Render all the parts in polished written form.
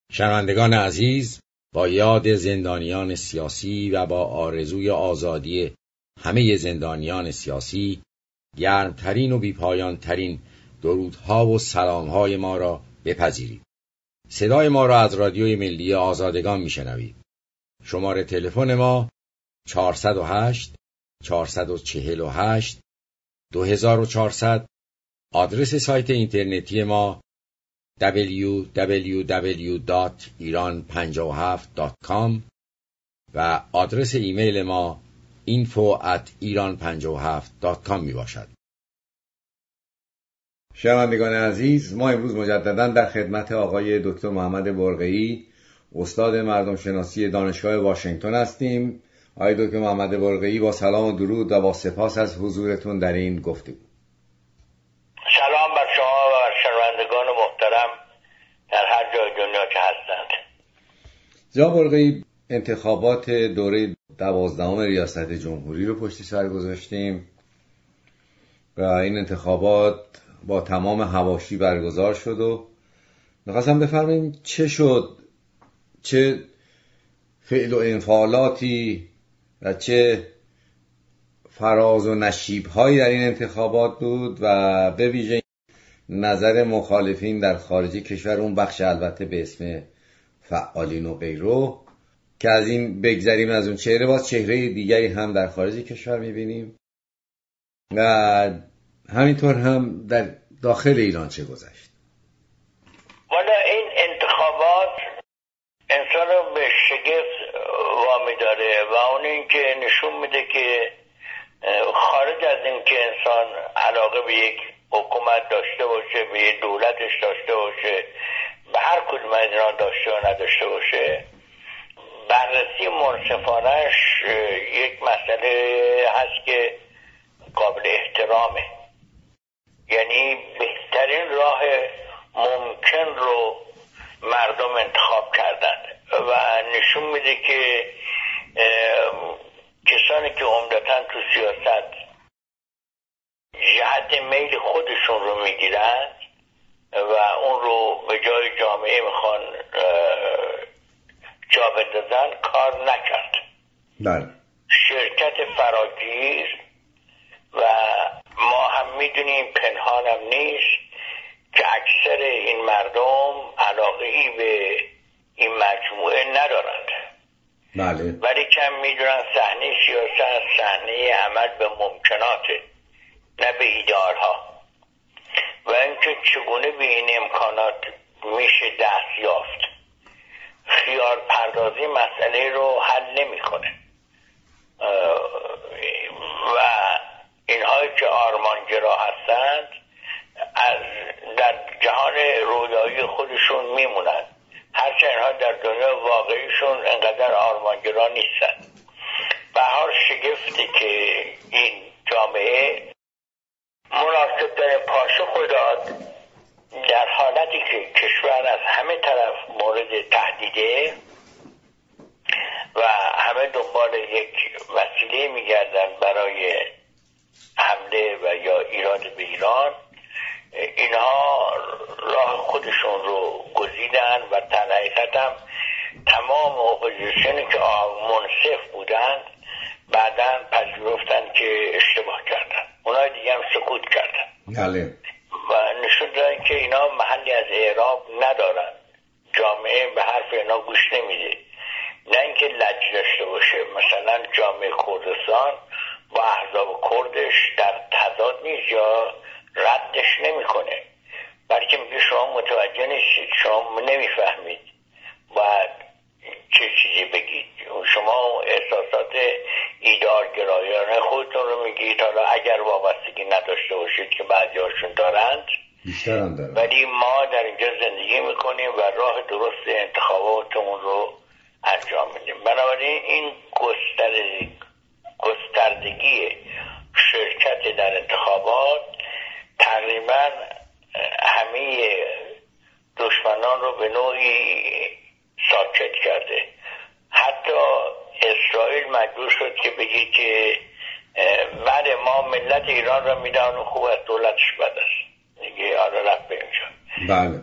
شنوندگان عزیز، با یاد زندانیان سیاسی و با آرزوی آزادی همه زندانیان سیاسی، گرمترین و بیپایانترین درودها و سلامهای ما را بپذیرید. صدای ما را از رادیوی ملی آزادگان میشنوید. شماره تلفن ما 408 448 2400. آدرس سایت اینترنتی ما www.iran57.com و آدرس ایمیل ما info@iran57.com می باشد. شنوندگان عزیز، ما امروز مجددا در خدمت آقای دکتر محمد برقی‌ای، استاد مردم شناسی دانشگاه واشنگتن هستیم. آقای دکتر محمد برقی‌ای، با سلام و درود و با سپاس از حضورتون در این گفتگو. سلام بر شما و بر شنوندگان محترم در هر جای دنیا که هستند. جناب برقی‌ای، انتخابات دوره 12 ریاست جمهوری رو پشت سر گذاشتیم و این انتخابات با تمام حواشی برگزار شد و می‌خواستم بفرمایید چه شد، چه فعل و انفعالاتی و چه فراز و نشیب‌هایی در این انتخابات بود و به ویژه نظر مخالفین در خارج کشور، اون بخش البته به اسم فعالین و غیره، که از این بگذریم از اون چهره، باز چهره دیگری هم در خارج کشور می‌بینیم و همینطور هم در داخل ایران چه گذشت. والا این انتخابات انسان رو به شگفت وامی داره و اون این که نشون میده که خارج از این که انسان علاقه به یک حکومت داشته باشه، به یک دولتش داشته باشه، به هر کدوم از اینا داشته و نداشته باشه، بررسی منصفانش یک مسئله هست که قابل احترامه. یعنی بهترین راه ممکن رو مردم انتخاب کردن و نشون میده که کسانی که عمدتاً تو سیاست جهت میل خودشون رو میگیرن و اون رو به جای جامعه میخوان جا بندازن، کار نکرد. بله. شرکت فراگیر و ما هم میدونیم، پنهان هم نیست که اکثر این مردم علاقه ای به این مجموعه ندارند. بله. ولی کم میدونن صحنه سیاست صحنه عمل به ممکناته، نه به ایدئال‌ها، و اینکه چگونه به این امکانات میشه دست یافت. خیال پردازی مسئله رو حل نمیکنه و اینهایی که آرمانگرا هستند از در جهان رویایی خودشون میمونن، هرچند اینها در دنیا واقعیشون انقدر آرمانگرا نیستن. به هر شگفتی که این جامعه مناسب در پاسخ داد در حالتی که کشور از همه طرف مورد تهدیده و همه دنبال یک وسیله میگردن برای حمله و یا ایراد به ایران. اینها راه خودشون رو گزیدن و در حقیقت هم تمام اپوزیسیونی که منصف بودن بعداً پذیرفتن که اشتباه کردن، اونها دیگه هم سکوت کردن. بله. و نشون دادن که اینا محلی از اعراب ندارن، جامعه به حرف اینا گوش نمیده. نه اینکه لج داشته باشه، مثلا جامعه کردستان با احزاب کردش در تضاد نیست یا ردش نمیکنه، بلکه میگه شما متوجه نیستید، شما نمیفهمید باید چه چیزی بگید، شما احساسات ایدئالگرایانه خودتون رو میگید، حالا اگر وابستگی نداشته باشید که بعضی‌هاشون دارند، بیشترم دارند، ولی ما در اینجا زندگی میکنیم و راه درست انتخاباتمون رو انجام میدیم. بنابراین این گستردگی شرکت در انتخابات تقریبا همه دشمنان رو به نوعی ساکت کرده. حتی اسرائیل مجبور شد که بگی که بعد ما ملت ایران را میدانم خوب از دولتش بد است، دیگه حالا رفت به اینجا. بله.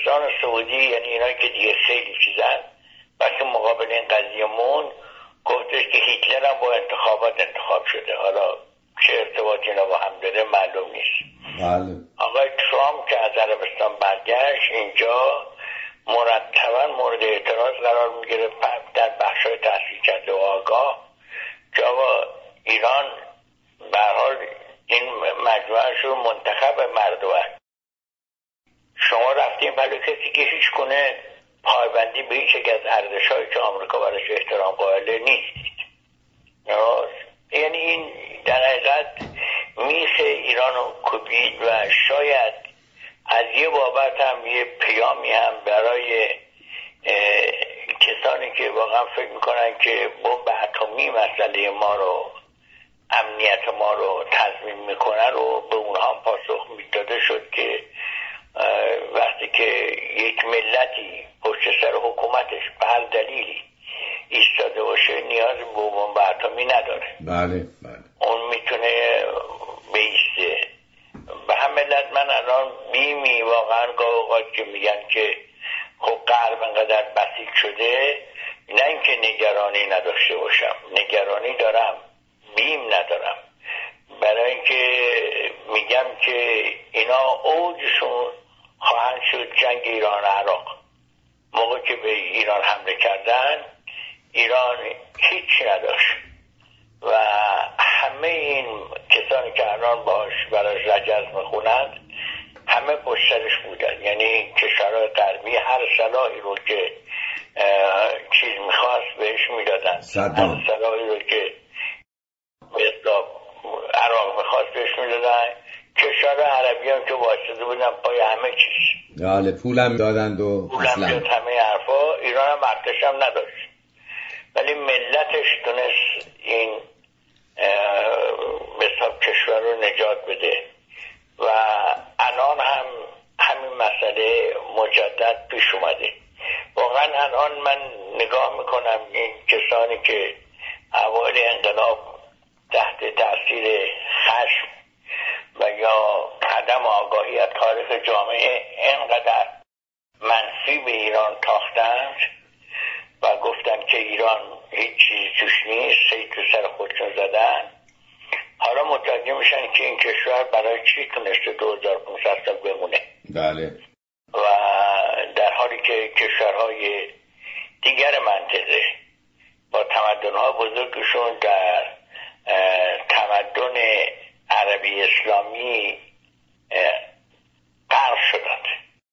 عربستان سعودی، یعنی اینا که دیگه خیلی چیزن، وقتی مقابل این قضیه مون گفتش که هیتلر هم با انتخابات انتخاب شده. حالا چه ارتباطی اینا با هم داره معلوم نیست. بله. آقای ترامپ که از عربستان برگشت اینجا مرتبا مورد اعتراض قرار میگیره در بخشای تحصیل کرده و آگاه که آقا ایران به هر حال این مجموعه شو منتخب مردم، شما رفتیم برای کسی که هیچ کنه پایبندی به هیچ یک از ارزش‌هایی که آمریکا براش احترام قائله نیستید. یعنی این در حقیقت میخ ایران رو کوبید و شاید از یه بابت هم یه پیامی هم برای کسانی که واقعا فکر میکنن که بمب اتمی مسئله ما رو، امنیت ما رو تضمین میکنن رو به اونها هم پاسخ میداده شد که وقتی که یک ملتی پشت سر حکومتش به هر دلیلی ایستاده باشه نیاز به بمب اتمی نداره. بله بله. اون میتونه بیسته. به هم ملت من الان بیمی واقعا گاه اوقات که میگن که خب غرب انقدر بسیج شده، نه اینکه نگرانی نداشته باشم، نگرانی دارم، بیم ندارم، برای اینکه میگم که اینا اوجشون خواهند شد جنگ ایران عراق. موقع که به ایران حمله کردن ایران هیچی نداشت و همه این کسانی که الان براش رجز میخونند همه پشترش بودن. یعنی کشورهای غربی هر سلاحی رو که چیز میخواست بهش میدادن، هر سلاحی رو که عراق میخواست بهش میدادن. کشورهای عربی هم که واسطه بودن پای همه چیز، بله، پولم دادند و پولم داد، همه حرفا. ایران هم ارتش هم نداشت ولی ملتش تونست این به حساب کشور رو نجات بده و الان هم همین مسئله مجدد پیش اومده. واقعا الان من نگاه میکنم این کسانی که اوایل انقلاب تحت تاثیر خشم و یا عدم آگاهی از تاریخ جامعه اینقدر منفی به ایران تاختند و گفتن که ایران هیچ چیزی توش نیست، سید تو سر خودشون زدن، حالا متوجه میشن که این کشور برای چی تونسته 2500 سال بمونه. بله. و در حالی که کشورهای دیگر منطقه با تمدن‌های بزرگشون در تمدن عربی اسلامی غرق شدند.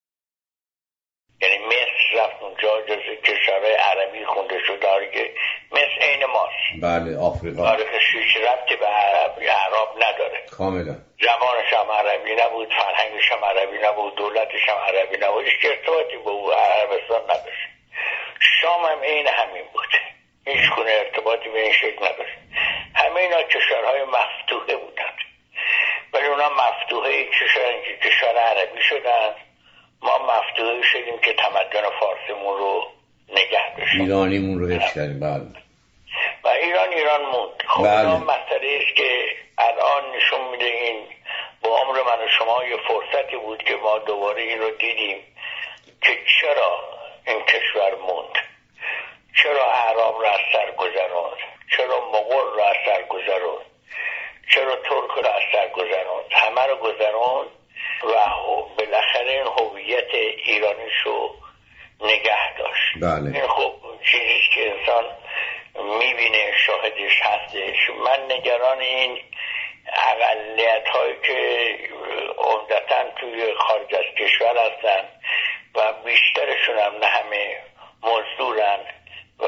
یعنی مصر رفت اونجا جزو کشورهای عربی خونده شد، داری که مصر عین ماست. بله، آفریقا. تاریخش هیچ ربطی به عرب نداره. کاملا. زبانش هم عربی نبود، فرهنگش هم عربی نبود، دولتش هم عربی نبود، هیچ ارتباطی به او عربستان نداشت. شام هم عین همین بود، هیچ گونه ارتباطی به این شکل نداشت. همه اینا کشورهای مفتوحه بودند ولی اونا مفتوحه کشور عربی شدند، ما مفتوحه شدیم که تمدن فارسیمون رو نگه داشتیم، ایرانیمون رو حفظ کردیم. بله. و ایران موند. خب اینا مسئله است که الان نشون میده این با عمر من و شما یه فرصتی بود که ما دوباره این رو دیدیم که چرا این کشور موند، چرا اعراب رو از سر گذروند، چرا مغول رو از سر گذروند، چرا ترک رو از سر گذروند، همه رو گذروند و بالاخره این هویت ایرانیش رو نگه داشت. بله. این خب چیزیست که انسان میبینه، شاهدش هستش. من نگران این اقلیت هایی که عمدتاً توی خارج از کشور هستن و بیشترشون هم نه همه مزدورن و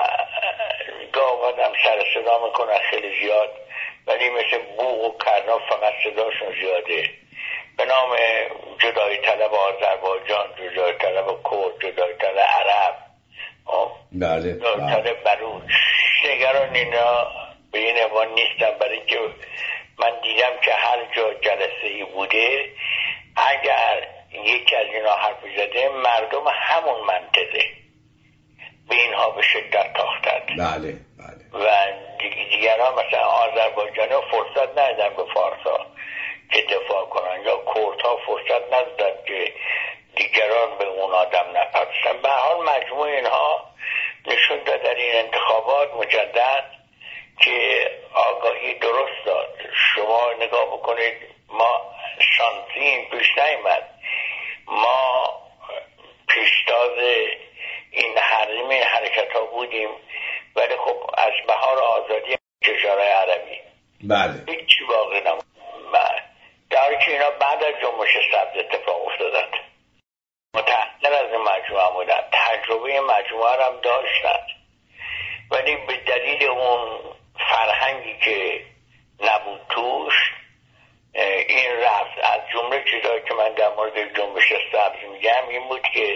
گاه آدم سر صدا میکنن خیلی زیاد، ولی مثل بوق و کرنا فقط صداشون زیاده، به نام جدای طلب آذربایجان، جدای طلب کرد، جدای طلب عرب، بله، جدای طلب بلوچ. نگران اینا به این عنوان نیستم، برای که من دیدم که هر جا جلسه ای بوده اگر یکی از اینا حرف زده مردم همون منطقه به اینها به شدت تاختند. بله بله. و دیگران مثلا آذربایجانی فرصت ندادن به فارسا که دفاع کنن یا کردها فرصت ندادن که دیگران به اون آدم نپردازن. به هر حال مجموع اینها نشون داد در این انتخابات مجدد که آگاهی درست داد. شما نگاه بکنید، ما شانسی پیش نیامد، ما پیشتاز این حرکت ها بودیم، ولی خب از بهار آزادی کشورهای عربی هیچی باقی نموند، در حالی که اینا بعد از جنبش سبز اتفاق افتادند. متأثر از این مجموعه بودن، تجربه مجموعه هم داشتند، ولی به دلیل اون فرهنگی که نبود توش این رفت. از جمله چیزایی که من در مورد جنبش سبز میگم این بود که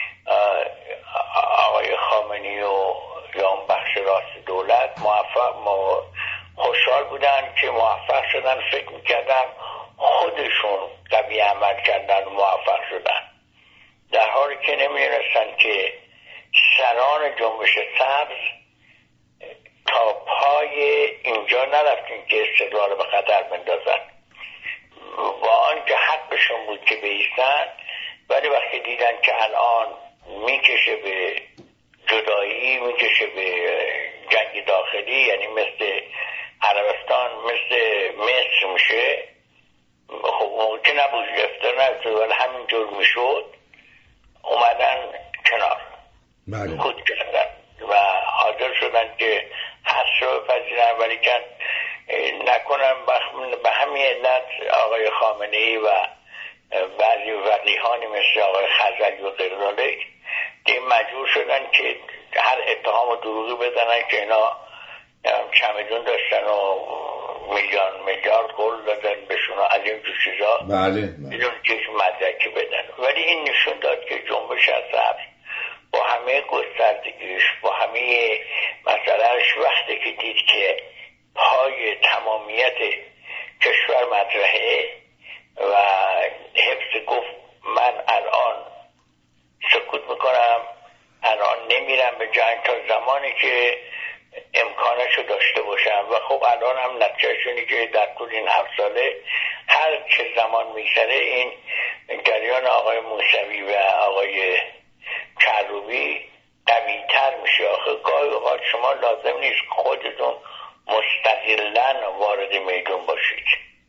آقای خامنه‌ای و یا اون بخش راست دولت خوشحال بودن که موفق شدن، فکر میکردن خودشون قوی عمل کردن و موفق شدن، در حالی که نمیدونستن که سران جنبش سبز تا پای اینجا نرفتن که استقلال به خطر بندازن، با آنکه حقشون بود که بایستن، ولی وقتی دیدن که الان میکشه به جدایی، میکشه به جنگ داخلی، یعنی مثل عربستان مثل مصر میشه، خب اون که نبود افتر ولی همینجور میشد، اومدن کنار، خود کردن و حاضر شدن که حس رو بپذیرن، ولی که نکنن به همین علت آقای خامنه‌ای و بعضی وقیحانی مثل آقای خزعلی و غیره مجبور شدن که هر اتهام و دروغی بزنن که اینا چمدون داشتن و میلیارد گل دادن بهشون از این جور چیزا، بدون که مدرکی بدن. ولی این نشون داد که جنبش سبز با همه گستردگیش، با همه مسئلهش، وقتی که دید که پای تمامیت کشور مطرحه و حفظ گفت من الان سکوت میکنم، الان نمیرم به جنگ تا زمانی که امکانشو داشته باشم. و خب الان هم نتیجهش اینه که در طول این 7 ساله هر چه زمان میگذره این جریان آقای موسوی و آقای کروبی قوی‌تر میشه. آخه گاهی اوقات شما لازم نیست خودتون مستقلاً وارد میدون باشید،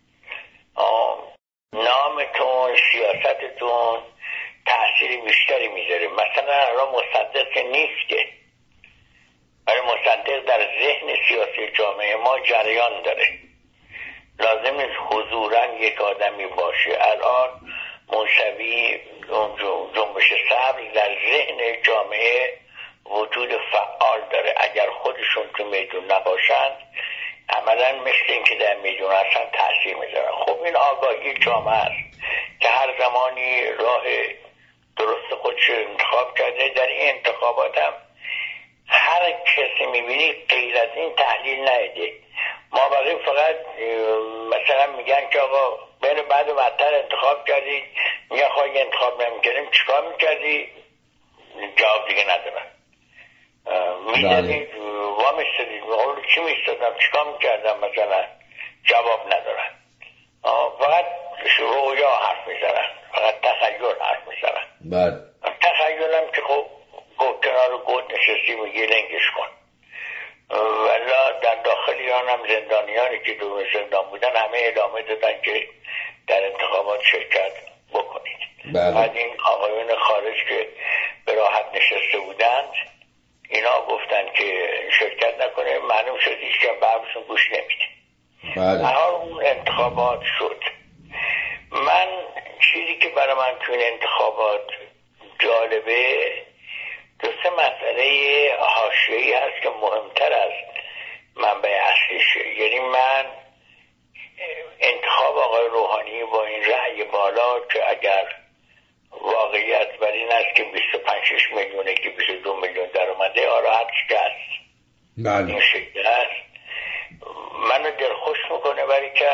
نامتون، سیاستتون تأثیر بیشتری میذاره. مثلا الان مصدق نیست که، ولی مصدق در ذهن سیاسی جامعه ما جریان داره، لازم نیست حضوراً یک آدمی باشه. الان موسوی جنبش سبز در ذهن جامعه وجود فعال داره، اگر خودشون تو میدون نباشند عملا مثل این که در میدون هستن تأثیر میذارن. خب این آگاهی جامعه است که هر زمانی راه درست خودش انتخاب کرده. در این انتخابات هم هر کسی میبینی غیر از این تحلیل نیده. ما بقیه فقط مثلا میگن که آقا بین بعد و بدتر انتخاب کردید، میگن خواهی انتخاب نمیکردیم چیکار میکردی؟ جواب دیگه ندارن. میدادید وامیستدید، میگوید چی میستدم چیکار میکردم، مثلا جواب ندارن. فقط رویا حرف میزنن، فقط تخیل حرف میزنن. تخیل هم که خب کنار گود نشستی میگه لنگش کن. ولی در داخل ایران هم زندانیانی که دور زندان بودن همه ادامه دادن که در انتخابات شرکت بکنید. بعد این آقایون خارج که به راحت نشسته بودند اینا گفتن که شرکت نکنه، معلوم شد هیچ که برشون گوش نمیده. هر اون انتخابات شد. من چیزی که برای من تو این انتخابات جالبه 2-3 مسئله حاشیه‌ای هست که مهمتر از منبع اصلیشه. یعنی من انتخاب آقای روحانی با این رأی بالا که اگر واقعیت بر این است که 25-6 میلیونه که 22 میلیون در اومده، آره هر چی که هست این شکل هست، منو دلخوش میکنه، ولی که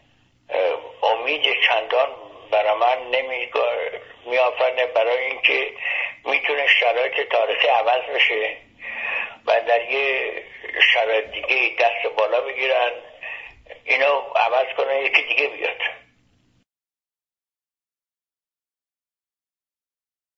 امید چندان برای من میآفرینه برای اینکه میتونه شرایط تاریخی عوض بشه و در یه شرایط دیگه دست بالا بگیرن، اینو عوض کنن، یکی دیگه بیاد.